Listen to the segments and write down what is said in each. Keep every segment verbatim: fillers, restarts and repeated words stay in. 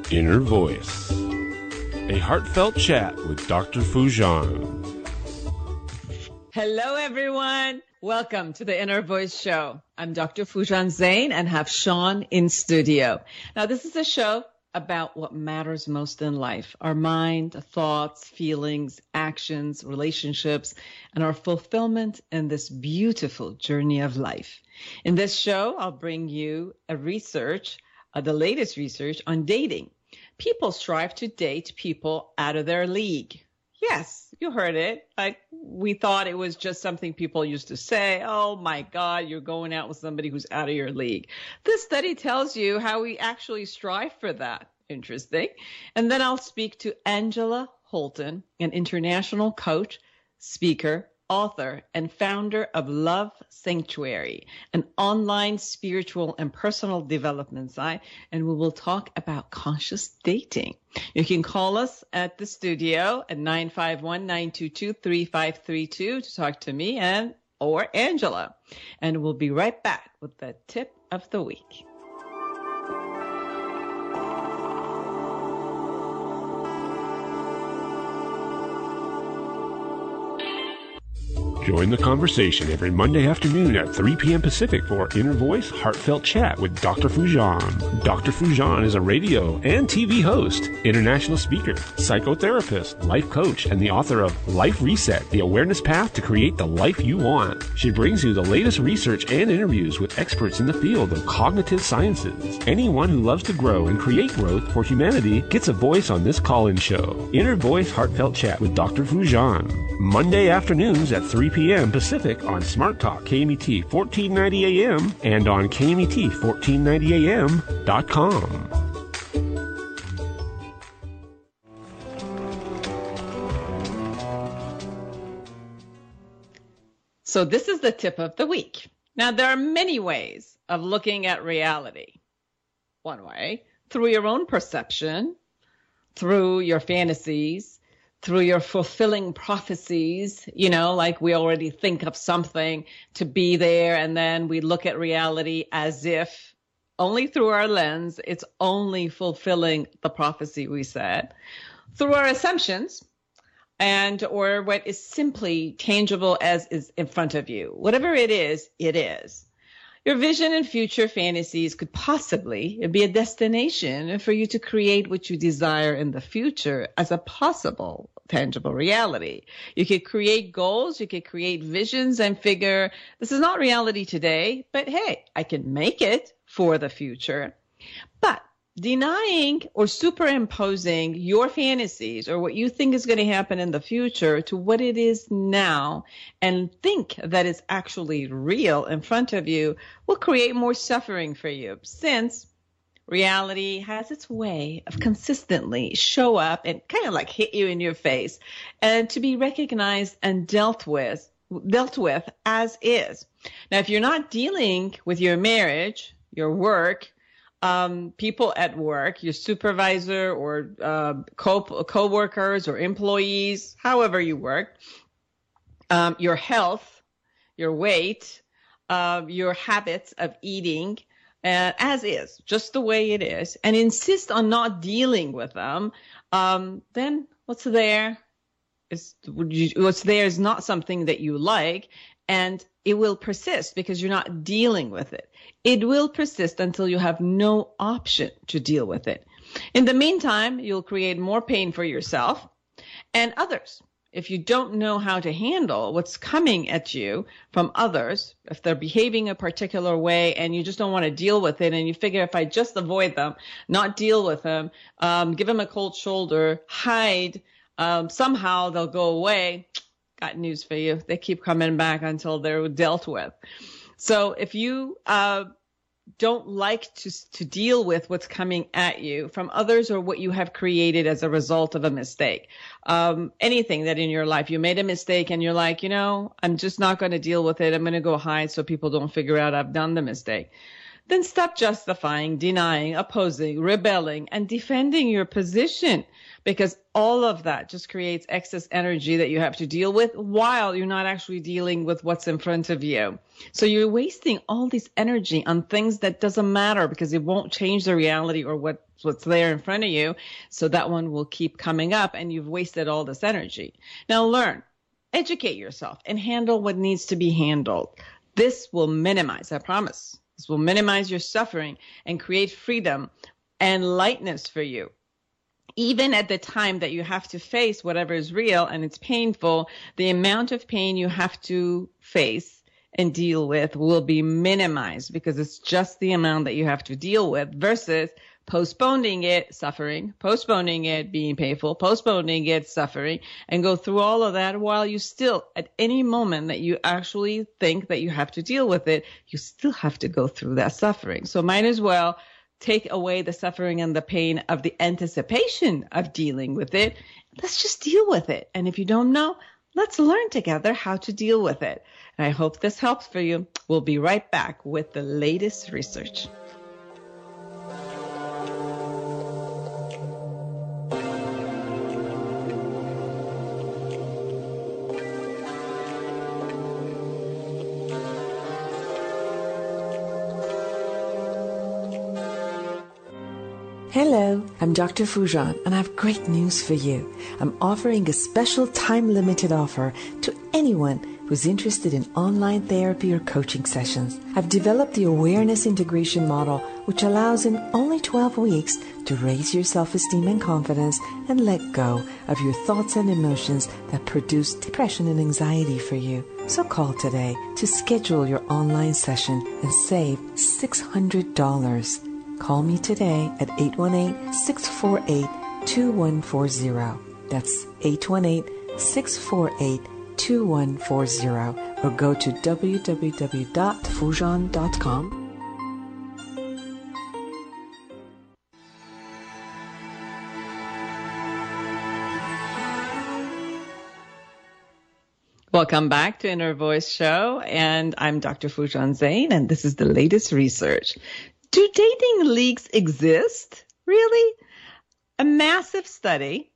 Inner Voice, a heartfelt chat with Doctor Foojan. Hello, everyone. Welcome to the Inner Voice Show. I'm Doctor Foojan Zeine and have Sean in studio. Now, this is a show about what matters most in life, our mind, thoughts, feelings, actions, relationships, and our fulfillment in this beautiful journey of life. In this show, I'll bring you a research, uh, the latest research on dating. People strive to date people out of their league. Yes, you heard it. Like, we thought it was just something people used to say. Oh my God, you're going out with somebody who's out of your league. This study tells you how we actually strive for that. Interesting. And then I'll speak to Angela Holton, an international coach, speaker, author, and founder of Love Sanctuary, an online spiritual and personal development site, and we will talk about conscious dating. You can call us at the studio at nine five one, nine two two, three five three two to talk to me and or Angela. And we'll be right back with the tip of the week. Join the conversation every Monday afternoon at three p.m. Pacific for Inner Voice Heartfelt Chat with Doctor Foojan. Doctor Foojan is a radio and T V host, international speaker, psychotherapist, life coach, and the author of Life Reset, The Awareness Path to Create the Life You Want. She brings you the latest research and interviews with experts in the field of cognitive sciences. Anyone who loves to grow and create growth for humanity gets a voice on this call-in show. Inner Voice Heartfelt Chat with Doctor Foojan. Monday afternoons at three p.m. Pacific on Smart Talk K M E T fourteen ninety A M and on K M E T fourteen ninety A M dot com. So this is the tip of the week. Now, there are many ways of looking at reality. One way, through your own perception, through your fantasies, through your fulfilling prophecies, you know, like we already think of something to be there, and then we look at reality as if only through our lens, it's only fulfilling the prophecy we said. Through our assumptions, and or what is simply tangible as is in front of you. Whatever it is, it is. Your vision and future fantasies could possibly be a destination for you to create what you desire in the future as a possible tangible reality. You could create goals, you could create visions and figure, this is not reality today, but hey, I can make it for the future. But denying or superimposing your fantasies or what you think is going to happen in the future to what it is now and think that it's actually real in front of you will create more suffering for you, since reality has its way of consistently show up and kind of like hit you in your face and to be recognized and dealt with, dealt with as is. Now, if you're not dealing with your marriage, your work, Um, people at work, your supervisor or uh, co- co-workers or employees, however you work, um, your health, your weight, uh, your habits of eating, uh, as is, just the way it is, and insist on not dealing with them, um, then what's there is what's there is not something that you like, and it will persist because you're not dealing with it. It will persist until you have no option to deal with it. In the meantime, you'll create more pain for yourself and others. If you don't know how to handle what's coming at you from others, if they're behaving a particular way and you just don't want to deal with it, and you figure if I just avoid them, not deal with them, um, give them a cold shoulder, hide, um, somehow they'll go away. Got news for you. They keep coming back until they're dealt with. So if you uh, don't like to to deal with what's coming at you from others or what you have created as a result of a mistake, um, anything that in your life you made a mistake and you're like, you know, I'm just not going to deal with it. I'm going to go hide so people don't figure out I've done the mistake. Then stop justifying, denying, opposing, rebelling, and defending your position, because all of that just creates excess energy that you have to deal with while you're not actually dealing with what's in front of you. So you're wasting all this energy on things that doesn't matter because it won't change the reality or what what's there in front of you. So that one will keep coming up and you've wasted all this energy. Now learn, educate yourself and handle what needs to be handled. This will minimize, I promise, this will minimize your suffering and create freedom and lightness for you. Even at the time that you have to face whatever is real and it's painful, the amount of pain you have to face and deal with will be minimized because it's just the amount that you have to deal with versus postponing it, suffering, postponing it, being painful, postponing it, suffering, and go through all of that while you still, at any moment that you actually think that you have to deal with it, you still have to go through that suffering. So might as well take away the suffering and the pain of the anticipation of dealing with it. Let's just deal with it. And if you don't know, let's learn together how to deal with it. And I hope this helps for you. We'll be right back with the latest research. Hello, I'm Doctor Foujan, and I have great news for you. I'm offering a special time-limited offer to anyone who's interested in online therapy or coaching sessions. I've developed the awareness integration model, which allows in only twelve weeks to raise your self-esteem and confidence and let go of your thoughts and emotions that produce depression and anxiety for you. So call today to schedule your online session and save six hundred dollars. Call me today at eight one eight, six four eight, two one four zero. That's eight one eight, six four eight, two one four zero. Or go to w w w dot foujan dot com. Welcome back to Inner Voice Show, and I'm Doctor Foujan Zeine, and this is the latest research. Do dating leagues exist? Really? A massive study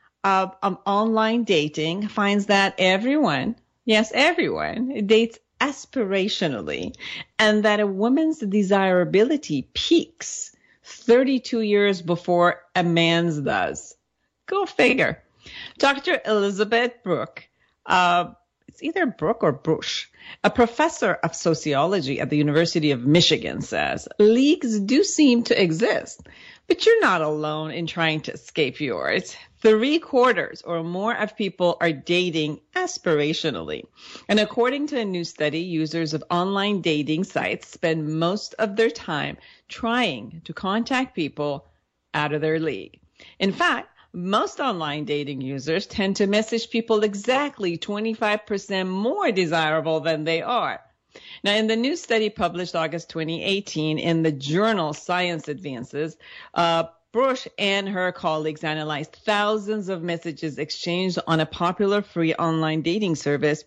of um, online dating finds that everyone, yes, everyone, dates aspirationally, and that a woman's desirability peaks thirty-two years before a man's does. Go figure. Doctor Elizabeth Brooke, uh, it's either Brooke or Brush, a professor of sociology at the University of Michigan, says, leagues do seem to exist, but you're not alone in trying to escape yours. Three quarters or more of people are dating aspirationally. And according to a new study, users of online dating sites spend most of their time trying to contact people out of their league. In fact, most online dating users tend to message people exactly twenty-five percent more desirable than they are. Now, in the new study published August twenty eighteen in the journal Science Advances, uh, Brush and her colleagues analyzed thousands of messages exchanged on a popular free online dating service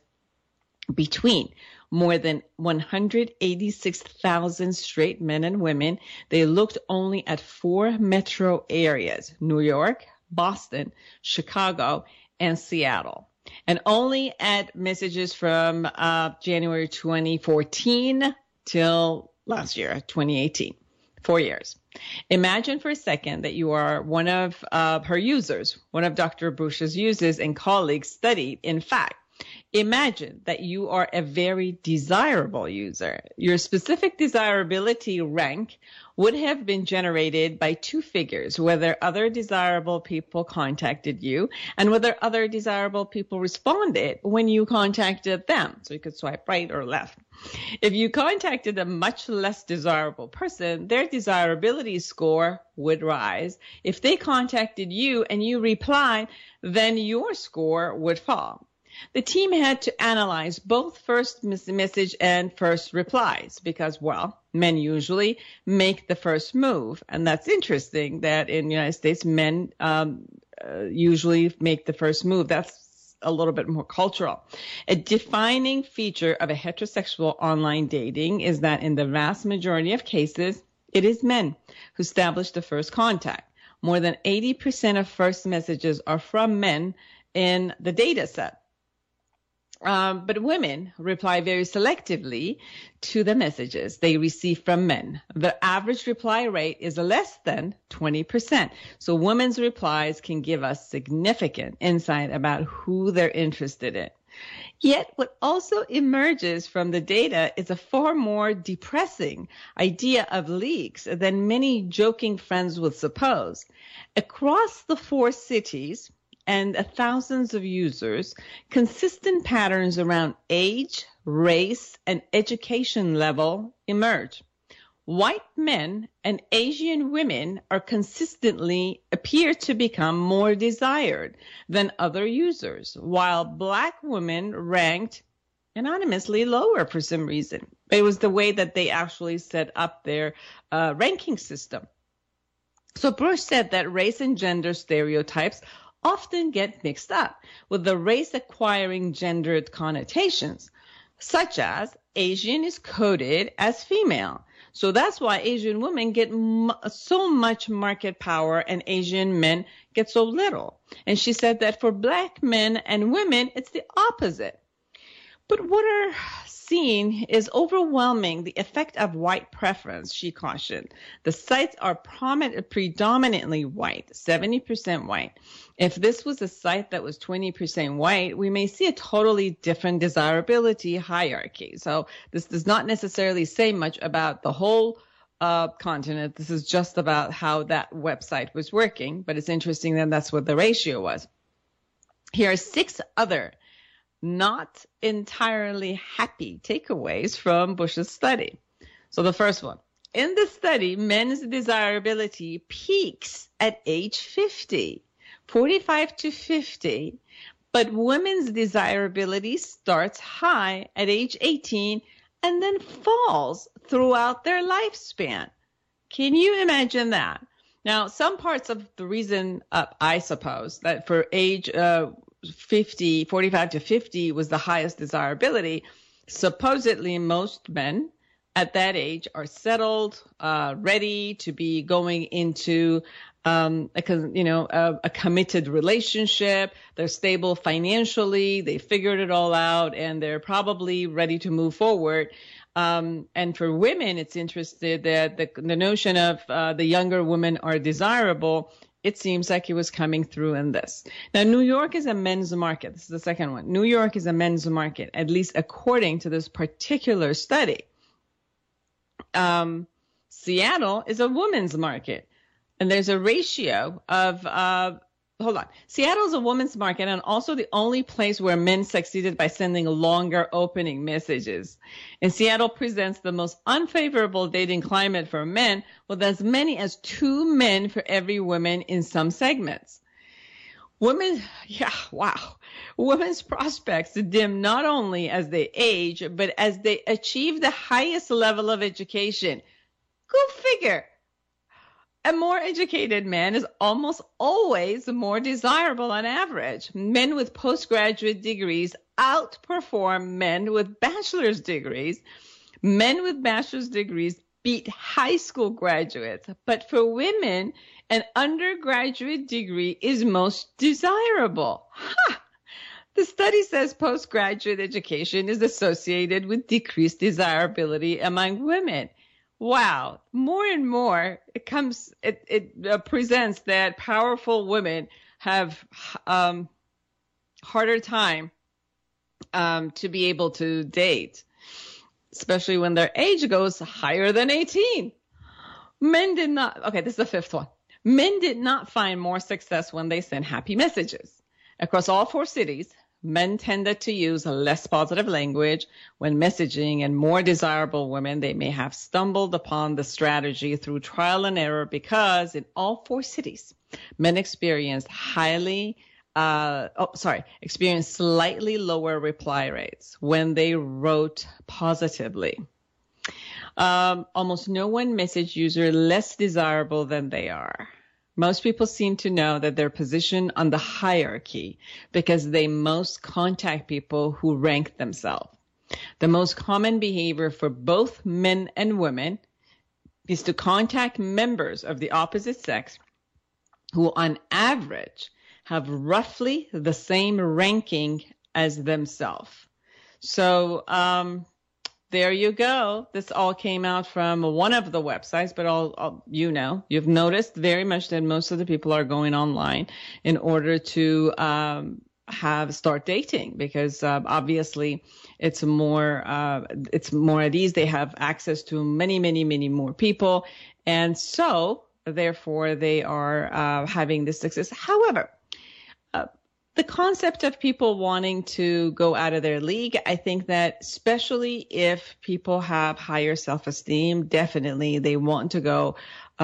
between more than one hundred eighty-six thousand straight men and women. They looked only at four metro areas, New York, Boston, Chicago, and Seattle, and only at messages from uh, January twenty fourteen till last year, twenty eighteen, four years. Imagine for a second that you are one of uh, her users, one of Doctor Brush's users and colleagues studied. In fact, imagine that you are a very desirable user. Your specific desirability rank would have been generated by two figures, whether other desirable people contacted you and whether other desirable people responded when you contacted them. So you could swipe right or left. If you contacted a much less desirable person, their desirability score would rise. If they contacted you and you replied, then your score would fall. The team had to analyze both first message and first replies because, well, men usually make the first move. And that's interesting that in the United States, men um, uh, usually make the first move. That's a little bit more cultural. A defining feature of a heterosexual online dating is that in the vast majority of cases, it is men who establish the first contact. More than eighty percent of first messages are from men in the data set. Um, but women reply very selectively to the messages they receive from men. The average reply rate is less than twenty percent. So women's replies can give us significant insight about who they're interested in. Yet what also emerges from the data is a far more depressing idea of leaks than many joking friends would suppose. Across the four cities and thousands of users, consistent patterns around age, race, and education level emerge. White men and Asian women are consistently appear to become more desired than other users, while Black women ranked anonymously lower for some reason. It was the way that they actually set up their uh, ranking system. So Bush said that race and gender stereotypes often get mixed up with the race acquiring gendered connotations, such as Asian is coded as female. So that's why Asian women get m- so much market power and Asian men get so little. And she said that for Black men and women, it's the opposite. But what are seen is overwhelming the effect of white preference, she cautioned. The sites are prominent, predominantly white, seventy percent white. If this was a site that was twenty percent white, we may see a totally different desirability hierarchy. So this does not necessarily say much about the whole uh, continent. This is just about how that website was working. But it's interesting that that's what the ratio was. Here are six other not entirely happy takeaways from Bush's study. So the first one, in the study, men's desirability peaks at age fifty, forty-five to fifty, but women's desirability starts high at age eighteen and then falls throughout their lifespan. Can you imagine that? Now, some parts of the reason, uh, I suppose, that for age uh, fifty, forty-five to fifty was the highest desirability. Supposedly, most men at that age are settled, uh, ready to be going into, um, a, you know, a, a committed relationship. They're stable financially. They figured it all out, and they're probably ready to move forward. Um, and for women, it's interesting that the, the notion of uh, the younger women are desirable. It seems like it was coming through in this. Now, New York is a men's market. This is the second one. New York is a men's market, at least according to this particular study. Um, Seattle is a women's market. And there's a ratio of, uh, hold on. Seattle is a women's market and also the only place where men succeeded by sending longer opening messages. And Seattle presents the most unfavorable dating climate for men, with as many as two men for every woman in some segments. Women, yeah, wow. Women's prospects dim not only as they age, but as they achieve the highest level of education. Go figure. A more educated man is almost always more desirable on average. Men with postgraduate degrees outperform men with bachelor's degrees. Men with bachelor's degrees beat high school graduates. But for women, an undergraduate degree is most desirable. Ha! The study says postgraduate education is associated with decreased desirability among women. Wow, more and more it comes, it, it uh, presents that powerful women have um, harder time um, to be able to date, especially when their age goes higher than eighteen. Men did not, okay, this is the fifth one. Men did not find more success when they sent happy messages. Across all four cities, men tended to use less positive language when messaging, and more desirable women, they may have stumbled upon the strategy through trial and error because in all four cities, men experienced highly, uh, oh, sorry, experienced slightly lower reply rates when they wrote positively. Um, almost no one message user less desirable than they are. Most people seem to know that they're positioned on the hierarchy because they most contact people who rank themselves. The most common behavior for both men and women is to contact members of the opposite sex who on average have roughly the same ranking as themselves. So um, there you go. This all came out from one of the websites, but all, all you know, you've noticed very much that most of the people are going online in order to um, have start dating, because uh, obviously it's more uh, it's more at ease. They have access to many, many, many more people, and so therefore they are uh, having this success. However, uh, the concept of people wanting to go out of their league, I think that especially if people have higher self-esteem, definitely they want to go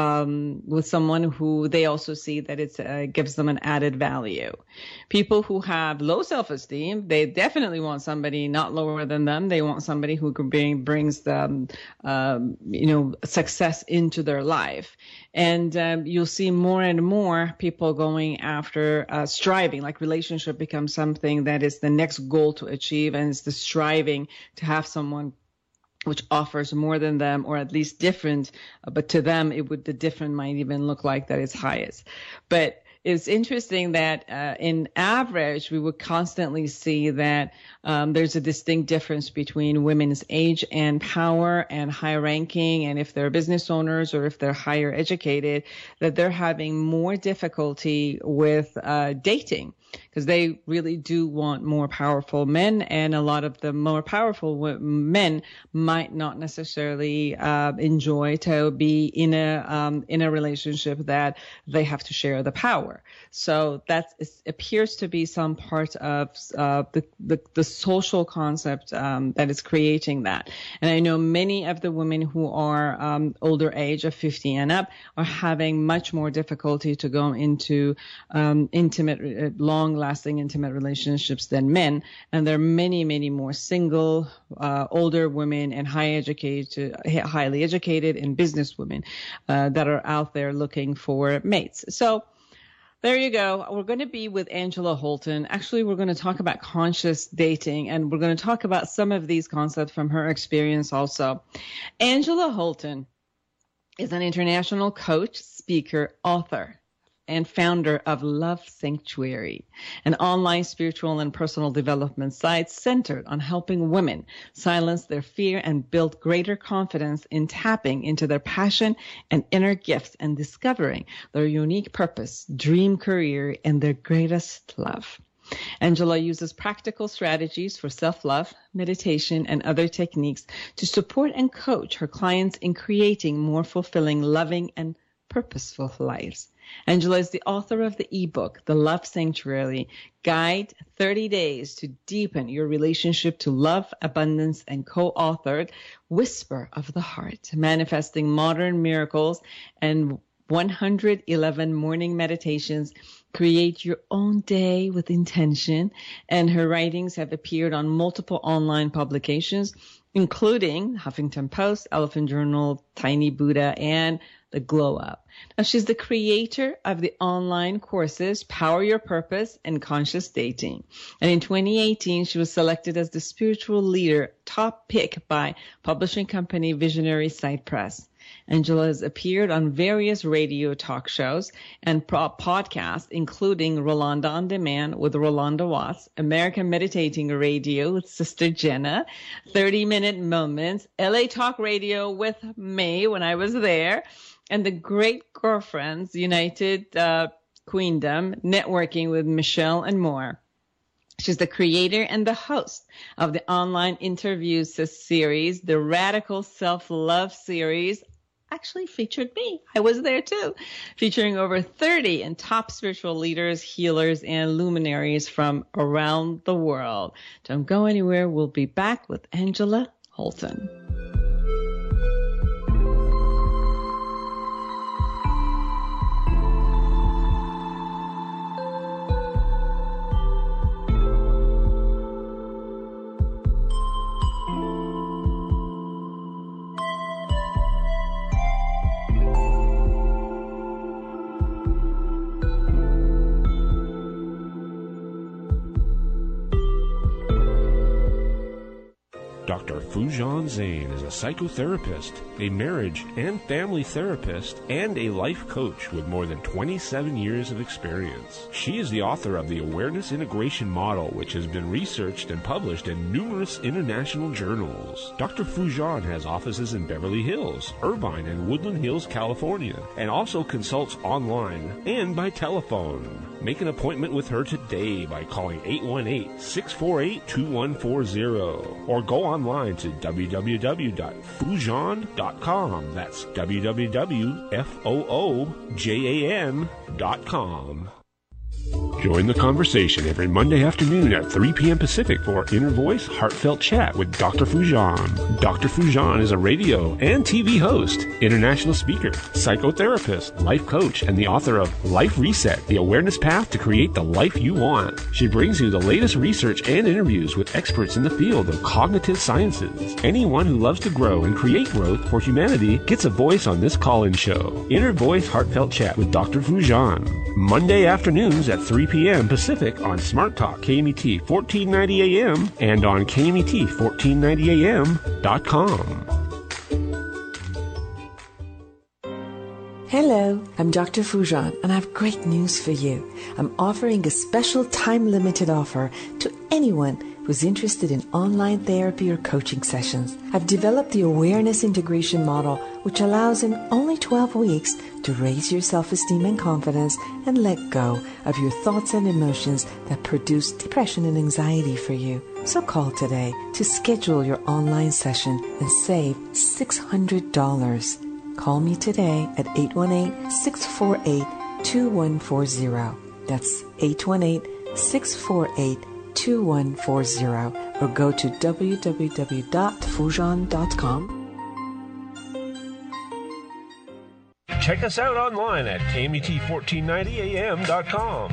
um, with someone who they also see that it uh, gives them an added value. People who have low self-esteem, they definitely want somebody not lower than them. They want somebody who can bring, brings them, um, you know, success into their life. And um, you'll see more and more people going after uh, striving, like relationship becomes something that is the next goal to achieve, and it's the striving to have someone which offers more than them, or at least different, uh, but to them it would the different might even look like that it's highest. But it's interesting that uh, in average, we would constantly see that um, there's a distinct difference between women's age and power and high ranking, and if they're business owners or if they're higher educated, that they're having more difficulty with uh, dating, because they really do want more powerful men, and a lot of the more powerful w- men might not necessarily uh, enjoy to be in a um, in a relationship that they have to share the power. So that is, appears to be some part of uh, the, the the social concept um, that is creating that. And I know many of the women who are um, older age of fifty and up are having much more difficulty to go into um, intimate, uh, long-lasting intimate relationships than men. And there are many, many more single, uh, older women and high educated, highly educated and business women uh, that are out there looking for mates. So there you go. We're going to be with Angela Holton. Actually, we're going to talk about conscious dating, and we're going to talk about some of these concepts from her experience also. Angela Holton is an international coach, speaker, author, and founder of Love Sanctuary, an online spiritual and personal development site centered on helping women silence their fear and build greater confidence in tapping into their passion and inner gifts and discovering their unique purpose, dream career, and their greatest love. Angela uses practical strategies for self-love, meditation, and other techniques to support and coach her clients in creating more fulfilling, loving, and purposeful lives. Angela is the author of the ebook, The Love Sanctuary, Guide thirty days to Deepen Your Relationship to Love, Abundance, and co-authored Whisper of the Heart, Manifesting Modern Miracles, and one hundred eleven Morning Meditations. Create Your Own Day with Intention. And her writings have appeared on multiple online publications, including Huffington Post, Elephant Journal, Tiny Buddha, and The Glow Up. Now, she's the creator of the online courses Power Your Purpose and Conscious Dating. And in twenty eighteen, she was selected as the spiritual leader top pick by publishing company Visionary Sight Press. Angela has appeared on various radio talk shows and pro- podcasts, including Rolanda On Demand with Rolanda Watts, American Meditating Radio with Sister Jenna, thirty minute Moments, L A Talk Radio with me when I was there, and the Great Girlfriends United uh, Queendom, Networking with Michelle and more. She's the creator and the host of the online interview series, the Radical Self-Love series. Actually featured me. I was there too, featuring over thirty and top spiritual leaders, healers, and luminaries from around the world. Don't go anywhere. We'll be back with Angela Holton. Doctor Foojan Zeine is a psychotherapist, a marriage and family therapist, and a life coach with more than twenty-seven years of experience. She is the author of the Awareness Integration Model, which has been researched and published in numerous international journals. Doctor Foojan has offices in Beverly Hills, Irvine, and Woodland Hills, California, and also consults online and by telephone. Make an appointment with her today by calling eight one eight, six four eight, two one four zero or go online to w w w dot foojan dot com. That's w w w dot f o o j a n dot com. Join the conversation every Monday afternoon at three p.m. Pacific for Inner Voice Heartfelt Chat with Doctor Foojan. Doctor Foojan is a radio and T V host, international speaker, psychotherapist, life coach, and the author of Life Reset, The Awareness Path to Create the Life You Want. She brings you the latest research and interviews with experts in the field of cognitive sciences. Anyone who loves to grow and create growth for humanity gets a voice on this call-in show. Inner Voice Heartfelt Chat with Doctor Foojan. Monday afternoons at three p.m. Pacific on Smart Talk K M E T fourteen ninety A M and on K M E T fourteen ninety A M dot com. Hello, I'm Doctor Foojan, and I have great news for you. I'm offering a special time-limited offer to anyone who's interested in online therapy or coaching sessions. I've developed the Awareness Integration Model, which allows in only twelve weeks to raise your self-esteem and confidence and let go of your thoughts and emotions that produce depression and anxiety for you. So call today to schedule your online session and save six hundred dollars. Call me today at eight one eight, six four eight, two one four zero. That's eight one eight, six four eight, two one four zero or go to w w w dot foojan dot com. Check us out online at K M E T fourteen ninety A M dot com.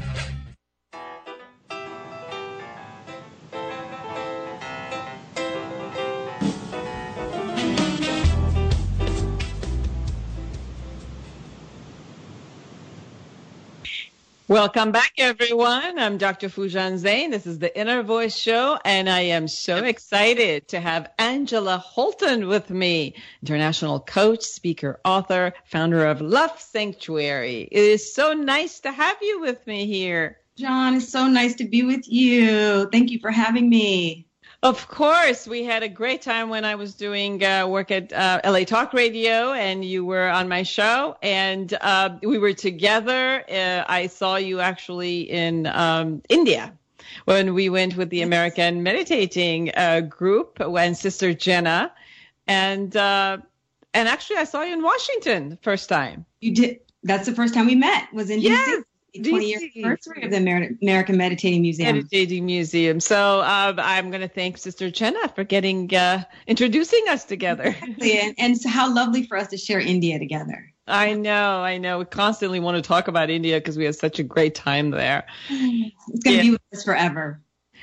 Welcome back, everyone. I'm Doctor Foojan Zeine. This is the Inner Voice Show, and I am so excited to have Angela Holton with me, international coach, speaker, author, founder of Love Sanctuary. It is so nice to have you with me here. John, it's so nice to be with you. Thank you for having me. Of course, we had a great time when I was doing uh, work at uh, L A Talk Radio, and you were on my show, and uh, we were together. Uh, I saw you actually in um, India when we went with the American Meditating uh, group and Sister Jenna, and uh, and actually I saw you in Washington the first time. You did. That's the first time we met. Was in yes. D C. twenty-year anniversary of the Amer- American Meditating Museum. Meditating Museum. So um, I'm going to thank Sister Jenna for getting uh, introducing us together. Exactly. And, and so how lovely for us to share India together. I know, I know. We constantly want to talk about India because we had such a great time there. It's going to yeah. be with us forever.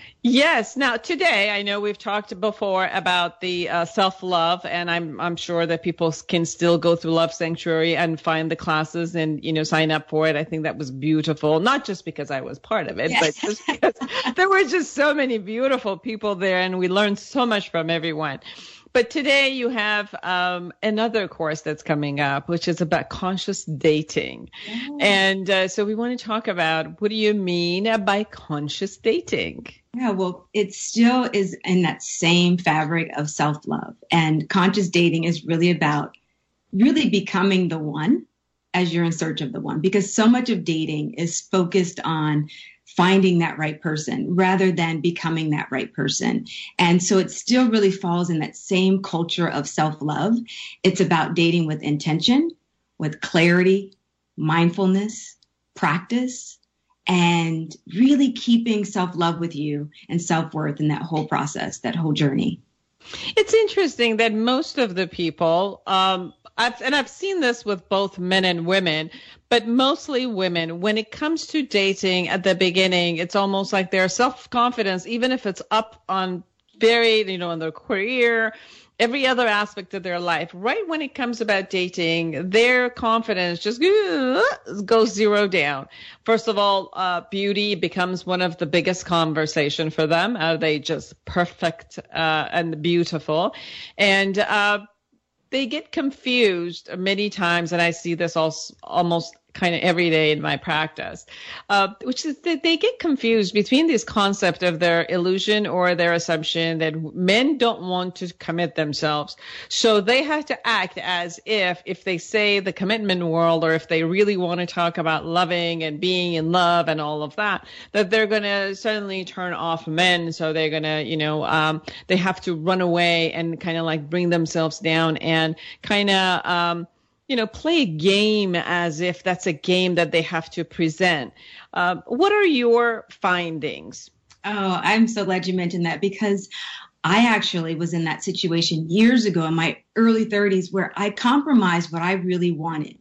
Yes. Now, today, I know we've talked before about the uh, self-love, and I'm I'm sure that people can still go through Love Sanctuary and find the classes and, you know, sign up for it. I think that was beautiful, not just because I was part of it, yes. but just because there were just so many beautiful people there, and we learned so much from everyone. But today you have um, another course that's coming up, which is about conscious dating. Oh. And uh, so we want to talk about, what do you mean by conscious dating? Yeah, well, it still is in that same fabric of self-love. And conscious dating is really about really becoming the one as you're in search of the one, because so much of dating is focused on finding that right person rather than becoming that right person. And so it still really falls in that same culture of self-love. It's about dating with intention, with clarity, mindfulness, practice, and really keeping self-love with you and self-worth in that whole process, that whole journey. It's interesting that most of the people, um, I've, and I've seen this with both men and women, but mostly women, when it comes to dating at the beginning, it's almost like their self-confidence, even if it's up on very, you know, in their career, every other aspect of their life. Right when it comes about dating, their confidence just goes zero down. First of all, uh, beauty becomes one of the biggest conversation for them. Are they just perfect uh, and beautiful? And uh, they get confused many times, and I see this also almost kind of every day in my practice, uh, which is that they get confused between this concept of their illusion or their assumption that men don't want to commit themselves. So they have to act as if, if they say the commitment world, or if they really want to talk about loving and being in love and all of that, that they're going to suddenly turn off men. So they're going to, you know, um, they have to run away and kind of like bring themselves down and kind of, um, you know, play a game as if that's a game that they have to present. Uh, what are your findings? Oh, I'm so glad you mentioned that, because I actually was in that situation years ago in my early thirties where I compromised what I really wanted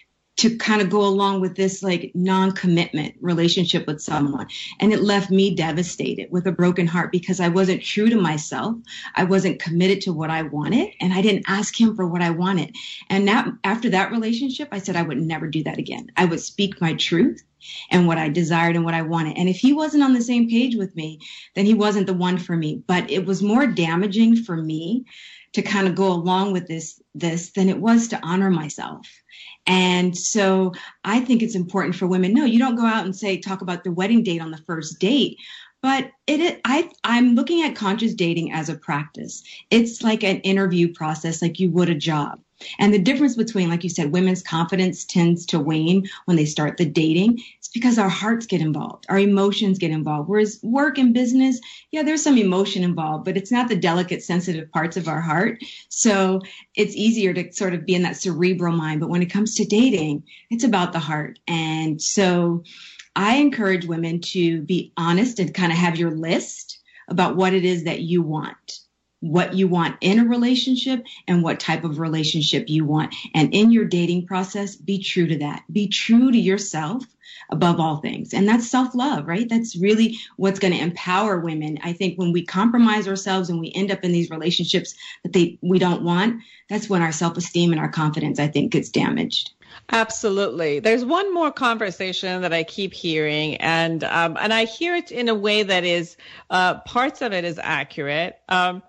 to kind of go along with this like non-commitment relationship with someone. And it left me devastated with a broken heart because I wasn't true to myself. I wasn't committed to what I wanted, and I didn't ask him for what I wanted. And now after that relationship, I said I would never do that again. I would speak my truth and what I desired and what I wanted. And if he wasn't on the same page with me, then he wasn't the one for me. But it was more damaging for me to kind of go along with this, this than it was to honor myself. And so I think it's important for women. No, you don't go out and say, talk about the wedding date on the first date. But it, it I, I'm looking at conscious dating as a practice. It's like an interview process, like you would a job. And the difference between, like you said, women's confidence tends to wane when they start the dating. It's because our hearts get involved. Our emotions get involved. Whereas work and business, yeah, there's some emotion involved, but it's not the delicate, sensitive parts of our heart. So it's easier to sort of be in that cerebral mind. But when it comes to dating, it's about the heart. And so I encourage women to be honest and kind of have your list about what it is that you want. What you want in a relationship and what type of relationship you want. And in your dating process, be true to that. Be true to yourself above all things. And that's self-love, right? That's really what's going to empower women. I think when we compromise ourselves and we end up in these relationships that they we don't want, that's when our self-esteem and our confidence, I think, gets damaged. Absolutely. There's one more conversation that I keep hearing, and um, and I hear it in a way that is, uh, parts of it is accurate. Um,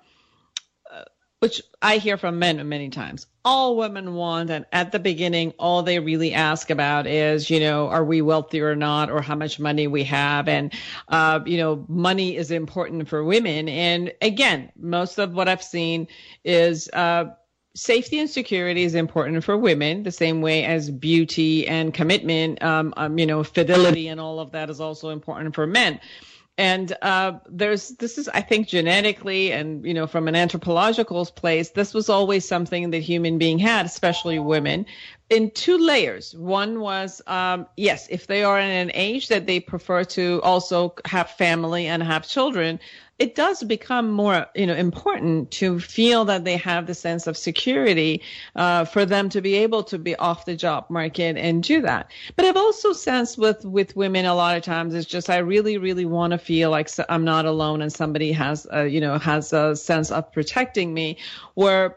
which I hear from men many times. All women want, and at the beginning, all they really ask about is, you know, are we wealthy or not, or how much money we have. And, uh, you know, money is important for women. And again, most of what I've seen is uh, safety and security is important for women, the same way as beauty and commitment, um, um, you know, fidelity and all of that is also important for men. And uh, there's this is, I think, genetically and, you know, from an anthropological place, this was always something that human being had, especially women, in two layers. One was, um, yes, if they are in an age that they prefer to also have family and have children, it does become more, you know, important to feel that they have the sense of security uh, for them to be able to be off the job market and do that. But I've also sensed with, with women a lot of times it's just I really, really want to feel like I'm not alone and somebody has, uh, you know, has a sense of protecting me, where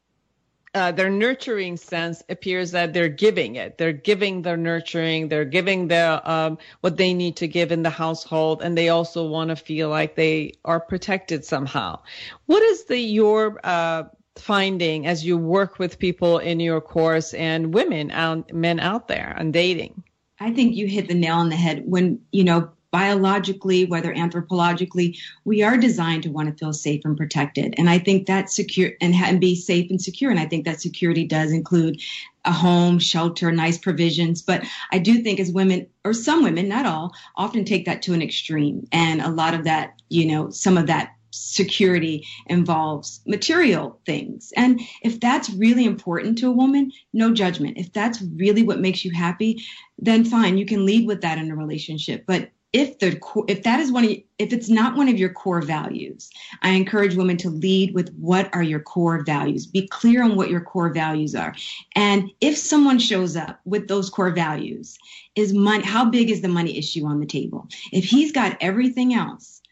Uh, their nurturing sense appears that they're giving it. They're giving their nurturing. They're giving their um, what they need to give in the household, and they also want to feel like they are protected somehow. What is the your uh, finding as you work with people in your course and women and men out there on dating? I think you hit the nail on the head. When, you know, biologically, whether anthropologically, we are designed to want to feel safe and protected. And I think that secure and, and be safe and secure. And I think that security does include a home, shelter, nice provisions. But I do think as women, or some women, not all, often take that to an extreme. And a lot of that, you know, some of that security involves material things. And if that's really important to a woman, no judgment. If that's really what makes you happy, then fine, you can lead with that in a relationship. But if the if that is one of, if it's not one of your core values, I encourage women to lead with what are your core values. Be clear on what your core values are. And if someone shows up with those core values, is money, how big is the money issue on the table? If he's got everything else,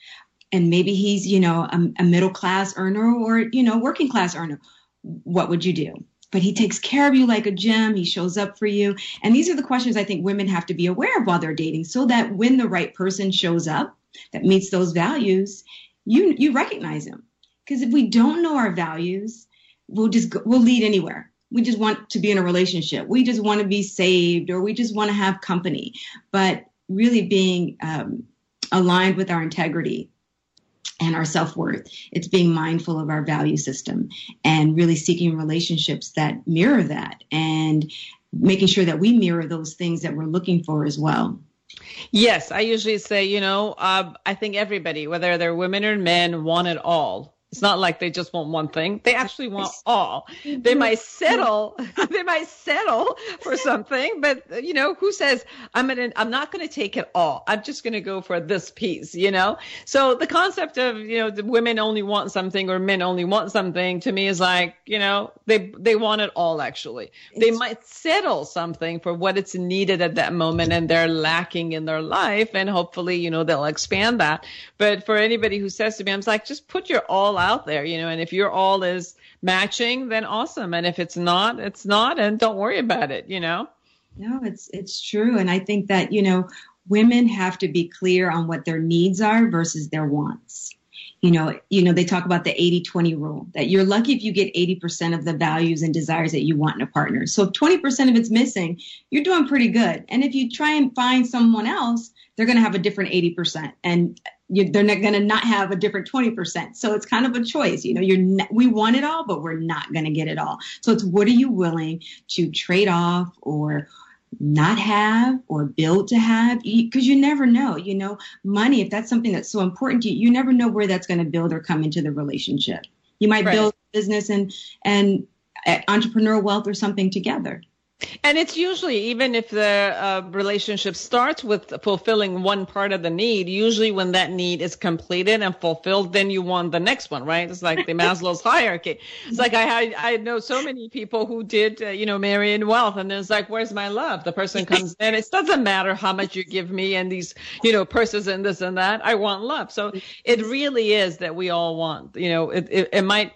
and maybe he's, you know, a, a middle class earner or, you know, working class earner. What would you do? But he takes care of you like a gem. He shows up for you. And these are the questions I think women have to be aware of while they're dating, so that when the right person shows up that meets those values, you you recognize him. Because if we don't know our values, we'll just go, we'll lead anywhere. We just want to be in a relationship. We just want to be saved, or we just want to have company. But really being um, aligned with our integrity and our self-worth. It's being mindful of our value system and really seeking relationships that mirror that, and making sure that we mirror those things that we're looking for as well. Yes, I usually say, you know, uh, I think everybody, whether they're women or men, want it all. It's not like they just want one thing. They actually want all. They might settle. They might settle for something, but you know, who says I'm gonna? I'm not going to take it all. I'm just going to go for this piece. You know. So the concept of, you know, the women only want something or men only want something, to me is like, you know, they they want it all. Actually, they might settle something for what it's needed at that moment, and they're lacking in their life, and hopefully, you know, they'll expand that. But for anybody who says to me, I'm like, just put your all out there, you know, and if your all is matching, then awesome. And if it's not, it's not, and don't worry about it, you know? No, it's, it's true. And I think that, you know, women have to be clear on what their needs are versus their wants. You know, you know, they talk about the eighty twenty rule, that you're lucky if you get eighty percent of the values and desires that you want in a partner. So if twenty percent of it's missing, you're doing pretty good. And if you try and find someone else, they're going to have a different eighty percent. And you, they're not going to not have a different twenty percent. So it's kind of a choice. You know, you're not, we want it all, but we're not going to get it all. So it's, what are you willing to trade off or not have or build to have? Because you never know, you know, money, if that's something that's so important to you, you never know where that's going to build or come into the relationship. You might right. build business and, and entrepreneurial wealth or something together. And it's usually, even if the uh, relationship starts with fulfilling one part of the need, usually when that need is completed and fulfilled, then you want the next one, right? It's like the Maslow's hierarchy. It's like I I know so many people who did, uh, you know, marry in wealth, and it's like, where's my love? The person comes in. It doesn't matter how much you give me and these, you know, purses and this and that. I want love. So it really is that we all want, you know, it, it, it might.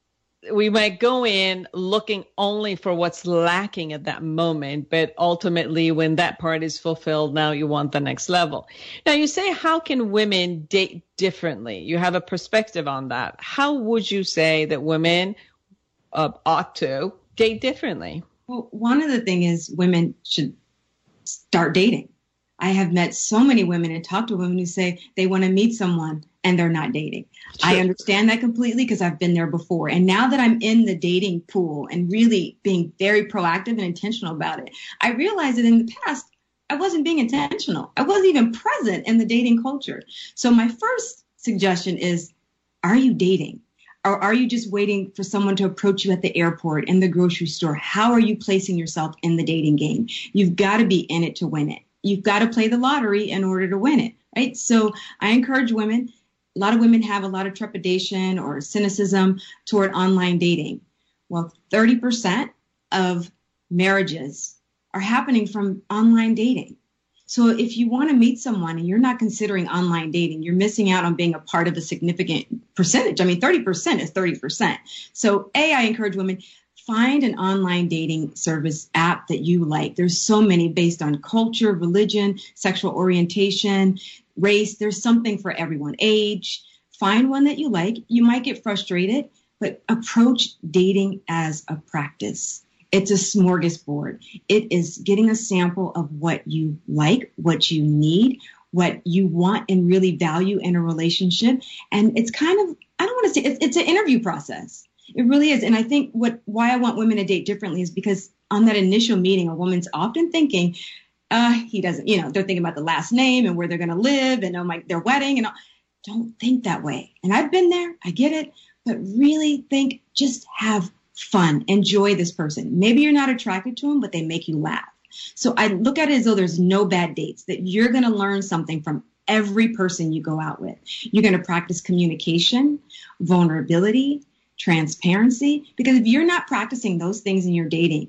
We might go in looking only for what's lacking at that moment, but ultimately when that part is fulfilled, now you want the next level. Now you say, how can women date differently? You have a perspective on that. How would you say that women uh, ought to date differently? Well, one of the things is women should start dating. I have met so many women and talked to women who say they want to meet someone and they're not dating. Sure. I understand that completely because I've been there before. And now that I'm in the dating pool and really being very proactive and intentional about it, I realize that in the past, I wasn't being intentional. I wasn't even present in the dating culture. So my first suggestion is, are you dating? Or are you just waiting for someone to approach you at the airport, in the grocery store? How are you placing yourself in the dating game? You've got to be in it to win it. You've got to play the lottery in order to win it, right? So I encourage women. A lot of women have a lot of trepidation or cynicism toward online dating. Well, thirty percent of marriages are happening from online dating. So if you want to meet someone and you're not considering online dating, you're missing out on being a part of a significant percentage. I mean, thirty percent is thirty percent. So A, I encourage women, find an online dating service app that you like. There's so many based on culture, religion, sexual orientation, race. There's something for everyone. Age. Find one that you like. You might get frustrated, but approach dating as a practice. It's a smorgasbord. It is getting a sample of what you like, what you need, what you want and really value in a relationship. And it's kind of, I don't want to say, it's, it's an interview process. It really is. And I think what why I want women to date differently is because on that initial meeting, a woman's often thinking, uh, he doesn't, you know, they're thinking about the last name and where they're going to live and oh my, their wedding and all. Don't think that way. And I've been there. I get it. But really think, just have fun. Enjoy this person. Maybe you're not attracted to them, but they make you laugh. So I look at it as though there's no bad dates, that you're going to learn something from every person you go out with. You're going to practice communication, vulnerability, transparency, because if you're not practicing those things in your dating,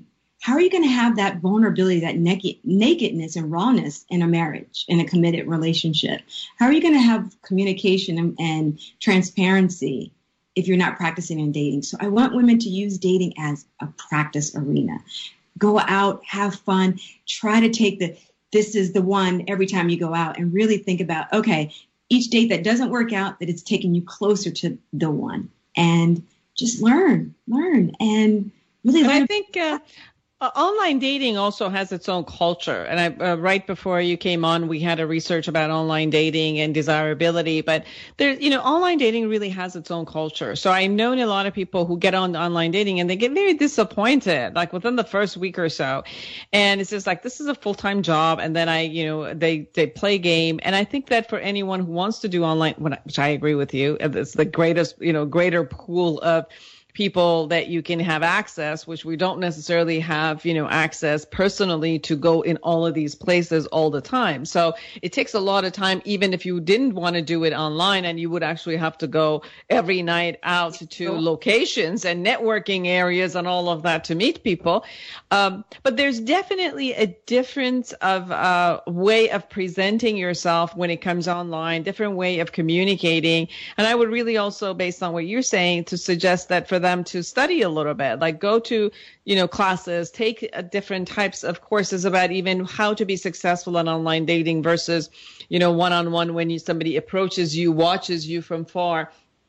how are you going to have that vulnerability, that naked, nakedness and rawness in a marriage, in a committed relationship? How are you going to have communication and, and transparency if you're not practicing in dating? So I want women to use dating as a practice arena. Go out, have fun, try to take the, this is the one every time you go out, and really think about, okay, each date that doesn't work out, that it's taking you closer to the one. And just learn, learn, and really and learn. I think uh, uh, online dating also has its own culture. And I, uh, right before you came on, we had a research about online dating and desirability. But there, you know, online dating really has its own culture. So I've known a lot of people who get on online dating and they get very disappointed, like within the first week or so. And it's just like, this is a full-time job. And then I, you know, they, they play game. And I think that for anyone who wants to do online, which I agree with you, it's the greatest, you know, greater pool of people that you can have access, which we don't necessarily have, you know, access personally to go in all of these places all the time. So it takes a lot of time, even if you didn't want to do it online, and you would actually have to go every night out to locations and networking areas and all of that to meet people. Um, but there's definitely a difference of uh, way of presenting yourself when it comes online, different way of communicating. And I would really also, based on what you're saying, to suggest that for them to study a little bit, like go to, you know, classes, take uh, different types of courses about even how to be successful in online dating versus, you know, one-on-one when you, somebody approaches you, watches you from far.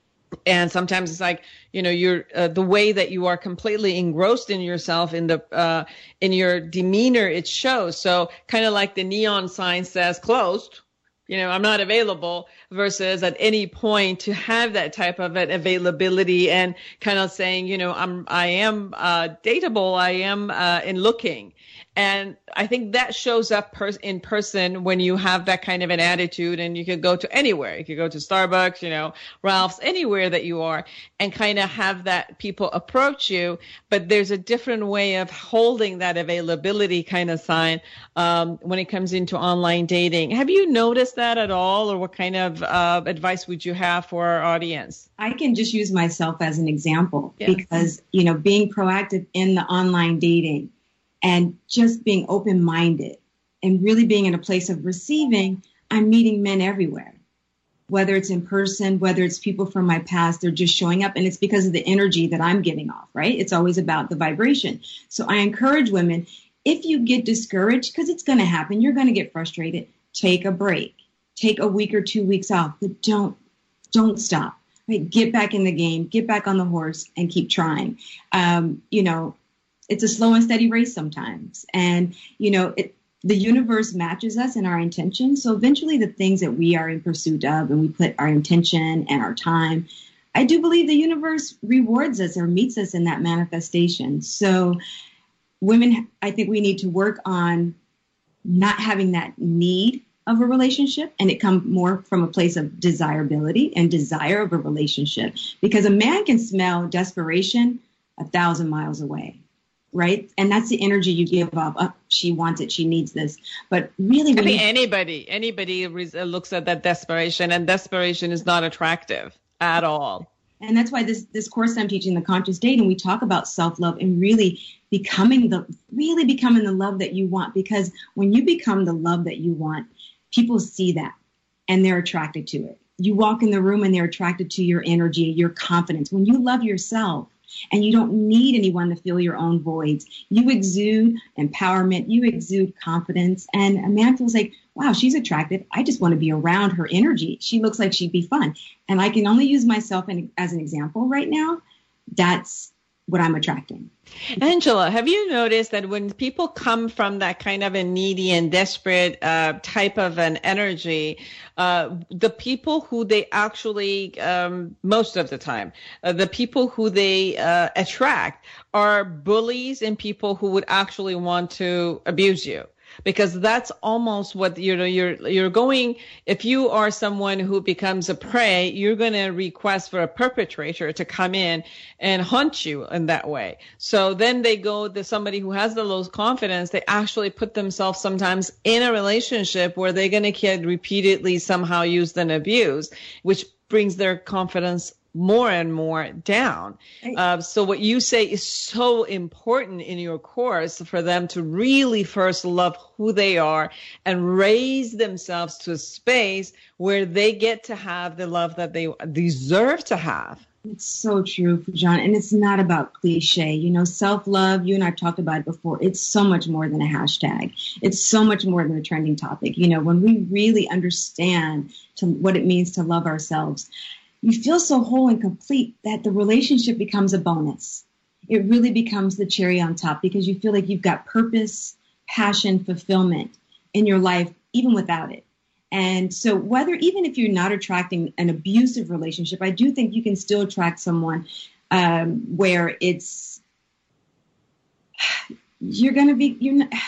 And sometimes it's like, you know, you're uh, the way that you are completely engrossed in yourself, in the uh, in your demeanor, it shows. So kind of like the neon sign says closed, you know, I'm not available, versus at any point to have that type of an availability and kind of saying, you know, I'm, I am uh, dateable, I am uh, in looking. And I think that shows up pers- in person when you have that kind of an attitude, and you could go to anywhere. You could go to Starbucks, you know, Ralph's, anywhere that you are, and kind of have that people approach you. But there's a different way of holding that availability kind of sign um, when it comes into online dating. Have you noticed that at all, or what kind of uh, advice would you have for our audience? I can just use myself as an example yeah. because, you know, being proactive in the online dating, and just being open-minded and really being in a place of receiving, I'm meeting men everywhere, whether it's in person, whether it's people from my past, they're just showing up. And it's because of the energy that I'm giving off, right? It's always about the vibration. So I encourage women, if you get discouraged, because it's going to happen, you're going to get frustrated, take a break, take a week or two weeks off, but don't, don't stop, right? Get back in the game, get back on the horse and keep trying. Um, you know, it's a slow and steady race sometimes. And, you know, it, the universe matches us in our intention. So eventually the things that we are in pursuit of, and we put our intention and our time, I do believe the universe rewards us or meets us in that manifestation. So women, I think we need to work on not having that need of a relationship, and it comes more from a place of desirability and desire of a relationship, because a man can smell desperation a thousand miles away. Right. And that's the energy you give off. Oh, she wants it. She needs this. But really, I think you- anybody, anybody re- looks at that desperation, and desperation is not attractive at all. And that's why this, this course I'm teaching, the Conscious Dating, we talk about self-love and really becoming the, really becoming the love that you want. Because when you become the love that you want, people see that and they're attracted to it. You walk in the room and they're attracted to your energy, your confidence. When you love yourself, and you don't need anyone to fill your own voids, you exude empowerment, you exude confidence. And a man feels like, wow, she's attractive. I just want to be around her energy. She looks like she'd be fun. And I can only use myself in, as an example right now. That's what I'm attracting. Angela, have you noticed that when people come from that kind of a needy and desperate uh, type of an energy, uh, the people who they actually, um, most of the time, uh, the people who they uh, attract are bullies and people who would actually want to abuse you? Because that's almost what, you know, you're, you're going, if you are someone who becomes a prey, you're going to request for a perpetrator to come in and hunt you in that way. So then they go to somebody who has the low confidence. They actually put themselves sometimes in a relationship where they're going to get repeatedly somehow used and abused, which brings their confidence more and more down. Uh, so what you say is so important in your course for them to really first love who they are and raise themselves to a space where they get to have the love that they deserve to have. It's so true, John. And it's not about cliche. You know, self-love, you and I have talked about it before. It's so much more than a hashtag. It's so much more than a trending topic. You know, when we really understand to what it means to love ourselves, you feel so whole and complete that the relationship becomes a bonus. It really becomes the cherry on top because you feel like you've got purpose, passion, fulfillment in your life, even without it. And so whether, even if you're not attracting an abusive relationship, I do think you can still attract someone um, where it's, you're going to be, you're not,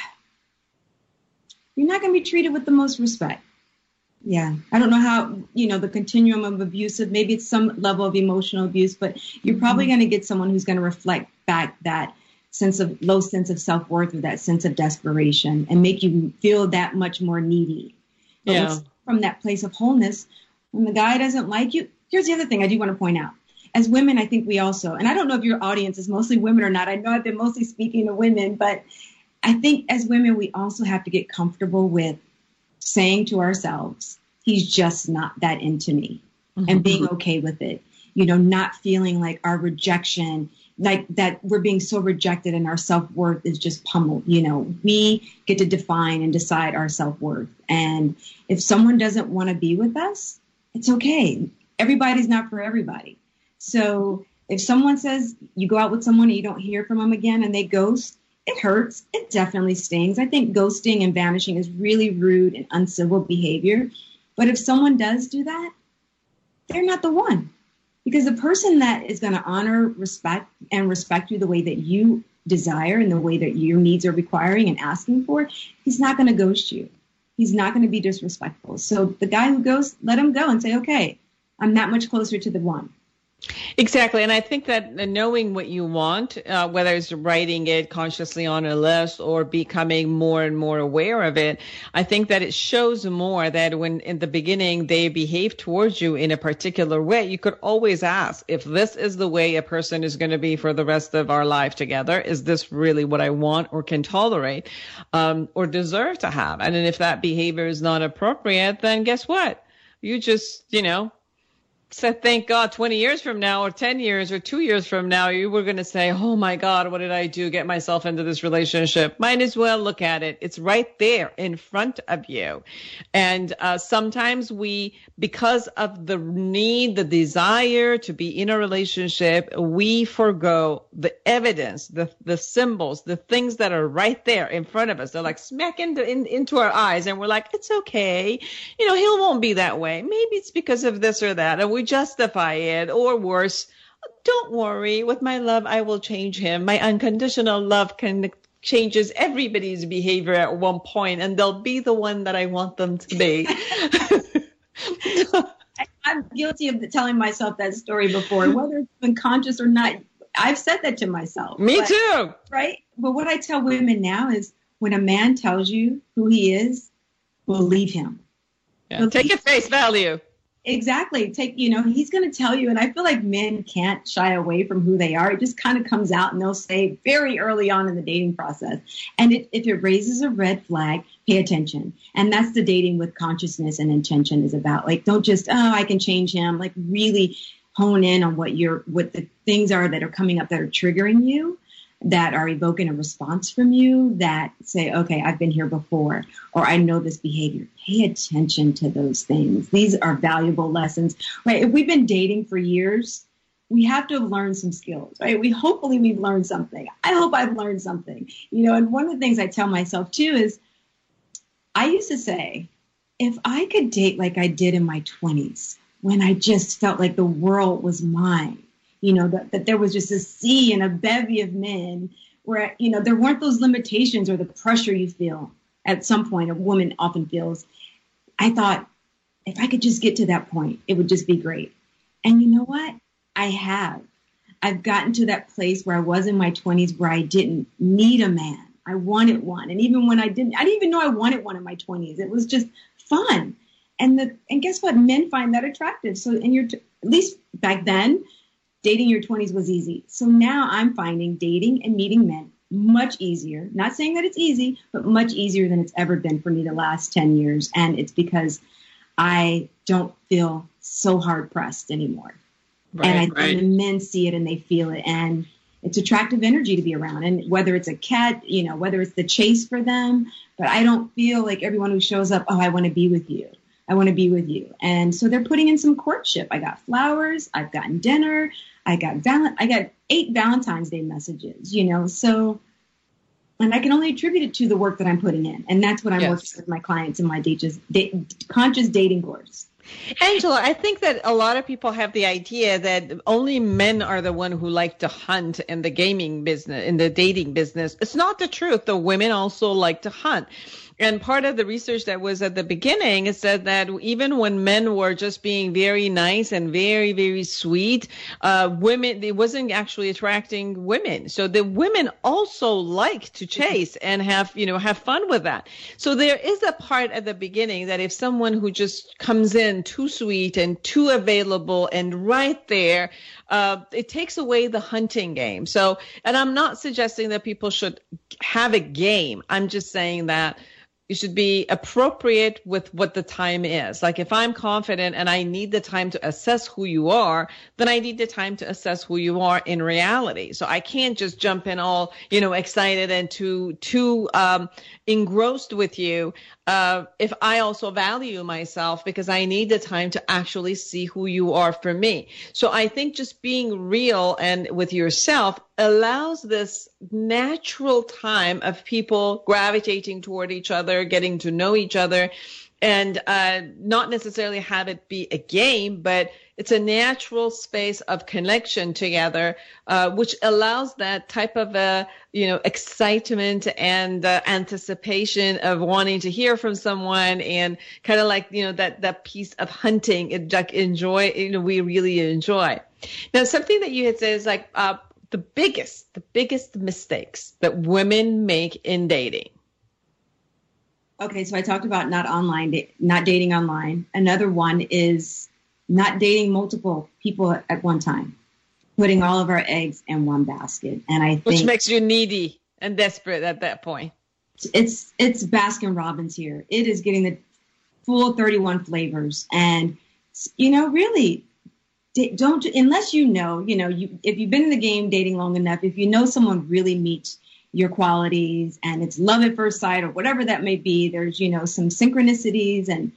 you're not going to be treated with the most respect. Yeah. I don't know how, you know, the continuum of abusive, maybe it's some level of emotional abuse, but you're probably mm-hmm. going to get someone who's going to reflect back that sense of low sense of self-worth or that sense of desperation and make you feel that much more needy. But yeah. From that place of wholeness, when the guy doesn't like you, here's the other thing I do want to point out. As women, I think we also, and I don't know if your audience is mostly women or not. I know I've been mostly speaking to women, but I think as women, we also have to get comfortable with saying to ourselves, he's just not that into me, mm-hmm. and being okay with it. You know, not feeling like our rejection, like that we're being so rejected and our self-worth is just pummeled. You know, we get to define and decide our self-worth. And if someone doesn't want to be with us, it's okay. Everybody's not for everybody. So if someone says you go out with someone and you don't hear from them again and they ghost, it hurts. It definitely stings. I think ghosting and vanishing is really rude and uncivil behavior. But if someone does do that, they're not the one. Because the person that is going to honor, respect, and respect you the way that you desire and the way that your needs are requiring and asking for, he's not going to ghost you. He's not going to be disrespectful. So the guy who goes, let him go and say, okay, I'm that much closer to the one. Exactly. And I think that knowing what you want, uh, whether it's writing it consciously on a list or becoming more and more aware of it, I think that it shows more that when in the beginning they behave towards you in a particular way, you could always ask, if this is the way a person is going to be for the rest of our life together, is this really what I want or can tolerate um, or deserve to have? And then if that behavior is not appropriate, then guess what? You just, you know, so thank God twenty years from now or ten years or two years from now, you were going to say, oh, my God, what did I do? Get myself into this relationship. Might as well look at it. It's right there in front of you. And uh, sometimes we, because of the need, the desire to be in a relationship, we forgo the evidence, the the symbols, the things that are right there in front of us. They're like smack into, in, into our eyes. And we're like, it's okay. You know, he won't be that way. Maybe it's because of this or that. And we justify it, or worse, don't worry, with my love, I will change him. My unconditional love can changes everybody's behavior at one point, and they'll be the one that I want them to be. I'm guilty of telling myself that story before, whether it's been conscious or not. I've said that to myself. Me but, too. Right? But what I tell women now is when a man tells you who he is, believe him. Yeah, take it face value. Exactly. Take, you know, he's going to tell you. And I feel like men can't shy away from who they are. It just kind of comes out and they'll say very early on in the dating process. And it, if it raises a red flag, pay attention. And that's the dating with consciousness and intention is about. Like, don't just, oh, I can change him. Like really hone in on what your, what the things are that are coming up that are triggering you, that are evoking a response from you, that say, okay, I've been here before, or I know this behavior. Pay attention to those things. These are valuable lessons, right? If we've been dating for years, we have to have learned some skills, right? We hopefully we've learned something. I hope I've learned something, you know, and one of the things I tell myself too is I used to say, if I could date like I did in my twenties, when I just felt like the world was mine, you know, that, that there was just a sea and a bevy of men where, you know, there weren't those limitations or the pressure you feel at some point, a woman often feels. I thought, if I could just get to that point, it would just be great. And you know what? I have. I've gotten to that place where I was in my twenties where I didn't need a man. I wanted one. And even when I didn't, I didn't even know I wanted one in my twenties. It was just fun. And the and guess what? Men find that attractive. So in your, t- at least back then, dating your twenties was easy. So now I'm finding dating and meeting men much easier. Not saying that it's easy, but much easier than it's ever been for me the last ten years. And it's because I don't feel so hard pressed anymore. Right, and I right. and the men see it and they feel it. And it's attractive energy to be around. And whether it's a cat, you know, whether it's the chase for them, but I don't feel like everyone who shows up, oh, I want to be with you. I want to be with you. And so they're putting in some courtship. I got flowers. I've gotten dinner. I got val- I got eight Valentine's Day messages, you know, so, and I can only attribute it to the work that I'm putting in. And that's what I'm yes. working with my clients in my dates, da- conscious dating course. Angela, I think that a lot of people have the idea that only men are the one who like to hunt in the gaming business, in the dating business. It's not the truth. The women also like to hunt. And part of the research that was at the beginning, it said that even when men were just being very nice and very, very sweet, uh, women, it wasn't actually attracting women. So the women also like to chase and have, you know, have fun with that. So there is a part at the beginning that if someone who just comes in too sweet and too available and right there, uh, it takes away the hunting game. So, and I'm not suggesting that people should have a game. I'm just saying that you should be appropriate with what the time is. Like if I'm confident and I need the time to assess who you are, then I need the time to assess who you are in reality. So I can't just jump in all, you know, excited and too, too, um, engrossed with you. Uh, if I also value myself because I need the time to actually see who you are for me. So I think just being real and with yourself allows this natural time of people gravitating toward each other, getting to know each other, and uh, not necessarily have it be a game, but it's a natural space of connection together, uh, which allows that type of a, you know, excitement and uh, anticipation of wanting to hear from someone, and kind of like, you know, that that piece of hunting, it, like enjoy, you know, we really enjoy. Now, something that you had said is like uh, the biggest, the biggest mistakes that women make in dating. Okay, so I talked about not online, not dating online. Another one is not dating multiple people at one time, putting all of our eggs in one basket. And I think which makes you needy and desperate at that point. It's it's Baskin Robbins here. It is getting the full thirty-one flavors, and you know, really, don't unless you know, you know, you if you've been in the game dating long enough, if you know someone really meets your qualities and it's love at first sight or whatever that may be, there's, you know, some synchronicities, and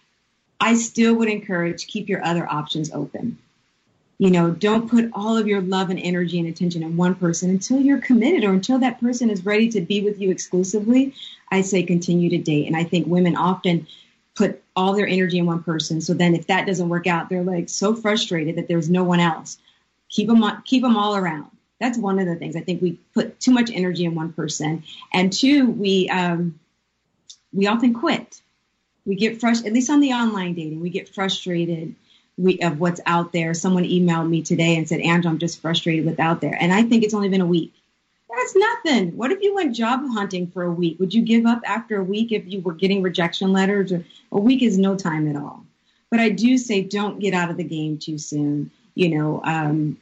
I still would encourage keep your other options open. You know, don't put all of your love and energy and attention in one person until you're committed or until that person is ready to be with you exclusively. I say continue to date. And I think women often put all their energy in one person. So then if that doesn't work out, they're like so frustrated that there's no one else. Keep them, keep them all around. That's one of the things. I think we put too much energy in one person. And two, we um, we often quit. We get frustrated, at least on the online dating, we get frustrated we, of what's out there. Someone emailed me today and said, Angela, I'm just frustrated with out there. And I think it's only been a week. That's nothing. What if you went job hunting for a week? Would you give up after a week if you were getting rejection letters? Or a week is no time at all. But I do say don't get out of the game too soon. You know, um,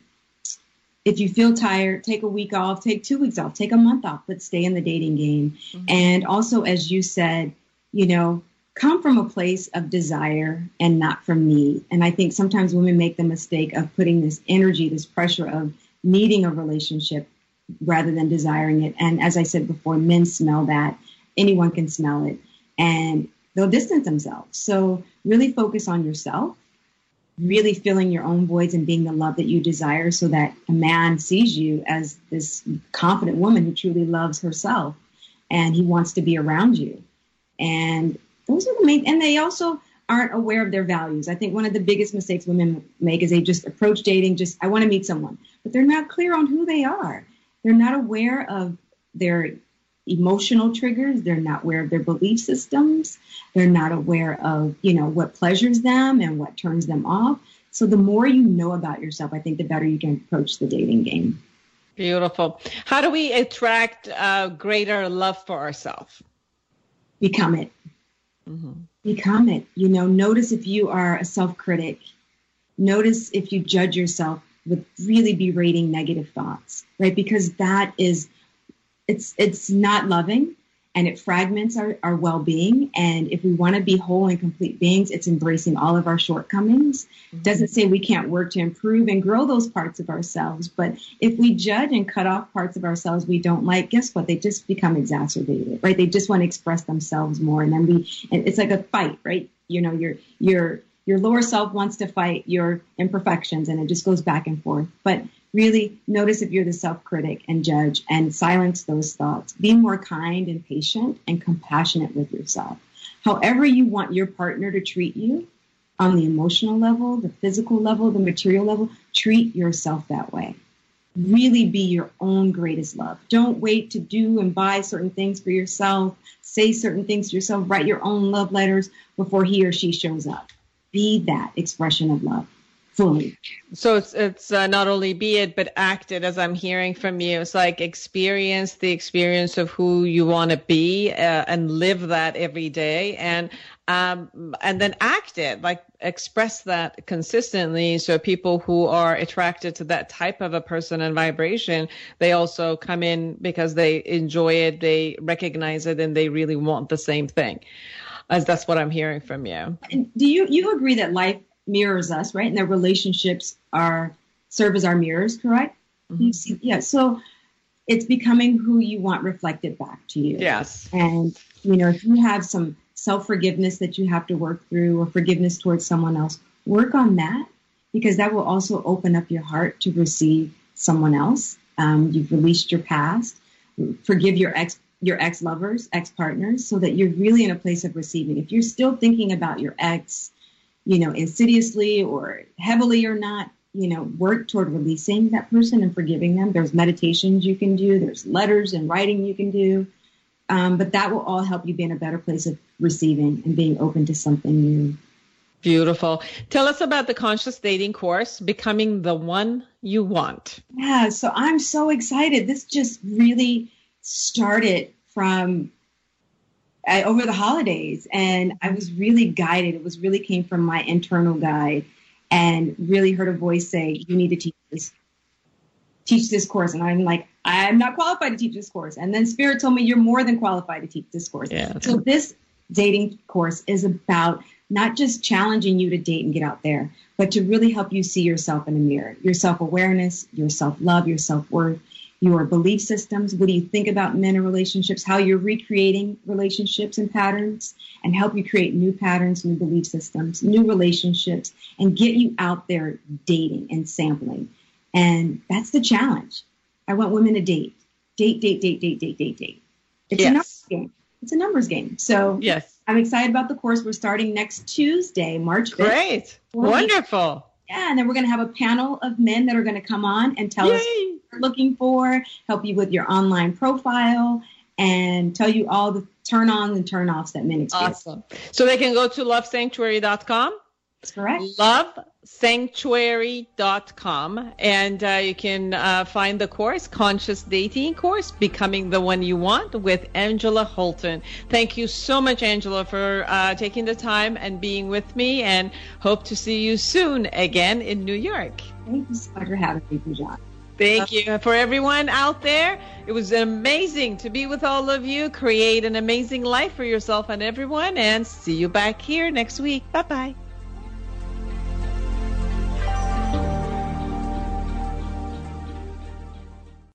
if you feel tired, take a week off, take two weeks off, take a month off, but stay in the dating game. Mm-hmm. And also, as you said, you know, come from a place of desire and not from need. And I think sometimes women make the mistake of putting this energy, this pressure of needing a relationship rather than desiring it. And as I said before, men smell that. Anyone can smell it, and they'll distance themselves. So really focus on yourself, really filling your own voids and being the love that you desire, so that a man sees you as this confident woman who truly loves herself and he wants to be around you. And those are the main, and they also aren't aware of their values. I think one of the biggest mistakes women make is they just approach dating, just, I want to meet someone, but they're not clear on who they are. They're not aware of their emotional triggers. They're not aware of their belief systems. They're not aware of, you know, what pleasures them and what turns them off. So the more you know about yourself, I think the better you can approach the dating game. Beautiful. How do we attract uh, greater love for ourselves? Become it. Mm-hmm. Become it. You know, notice if you are a self-critic. Notice if you judge yourself with really berating negative thoughts, right? Because that is, it's it's not loving, and it fragments our, our well-being. And if we want to be whole and complete beings, it's embracing all of our shortcomings. Mm-hmm. Doesn't say we can't work to improve and grow those parts of ourselves. But if we judge and cut off parts of ourselves we don't like, guess what? They just become exacerbated, right? They just want to express themselves more. And then we, and it's like a fight, right? You know, your your your lower self wants to fight your imperfections, and it just goes back and forth. But really notice if you're the self-critic and judge, and silence those thoughts. Be more kind and patient and compassionate with yourself. However you want your partner to treat you, on the emotional level, the physical level, the material level, treat yourself that way. Really be your own greatest love. Don't wait to do and buy certain things for yourself. Say certain things to yourself. Write your own love letters before he or she shows up. Be that expression of love. Fully. So it's it's uh, not only be it, but act it, as I'm hearing from you. It's like experience the experience of who you want to be, uh, and live that every day, and um and then act it, like express that consistently. So people who are attracted to that type of a person and vibration, they also come in because they enjoy it, they recognize it, and they really want the same thing. As that's what I'm hearing from you. And do you you agree that life mirrors us, right? And their relationships are serve as our mirrors, correct? Mm-hmm. You see, yeah. So it's becoming who you want reflected back to you. Yes. And you know, if you have some self-forgiveness that you have to work through, or forgiveness towards someone else, work on that, because that will also open up your heart to receive someone else. Um, you've released your past. Forgive your ex your ex-lovers, ex-partners, so that you're really in a place of receiving. If you're still thinking about your ex, you know, insidiously or heavily or not, you know, work toward releasing that person and forgiving them. There's meditations you can do. There's letters and writing you can do. Um, but that will all help you be in a better place of receiving and being open to something new. Beautiful. Tell us about the Conscious Dating course, Becoming the One You Want. Yeah, so I'm so excited. This just really started from I, over the holidays, and I was really guided. It was really came from my internal guide, and really heard a voice say, you need to teach this, teach this course. And I'm like, I'm not qualified to teach this course. And then Spirit told me, you're more than qualified to teach this course. Yeah. So this dating course is about not just challenging you to date and get out there, but to really help you see yourself in a mirror, your self-awareness, your self-love, your self-worth, your belief systems. What do you think about men and relationships, how you're recreating relationships and patterns, and help you create new patterns, new belief systems, new relationships, and get you out there dating and sampling. And that's the challenge. I want women to date, date, date, date, date, date, date, date. It's yes. a numbers game. It's a numbers game. So yes, I'm excited about the course. We're starting next Tuesday, March fifth. Great. Wonderful. Yeah, and then we're going to have a panel of men that are going to come on and tell Yay. us what you're looking for, help you with your online profile, and tell you all the turn-ons and turn-offs that men experience. Awesome. So they can go to love sanctuary dot com. That's correct. love sanctuary dot com, and uh, you can uh, find the course, Conscious Dating course, Becoming the One You Want, with Angela Holton. Thank you so much, Angela, for uh, taking the time and being with me, and hope to see you soon again in New York. Thank you so much for having me, Poojan. Thank you. For everyone out there, it was amazing to be with all of you. Create an amazing life for yourself and everyone, and see you back here next week. Bye-bye.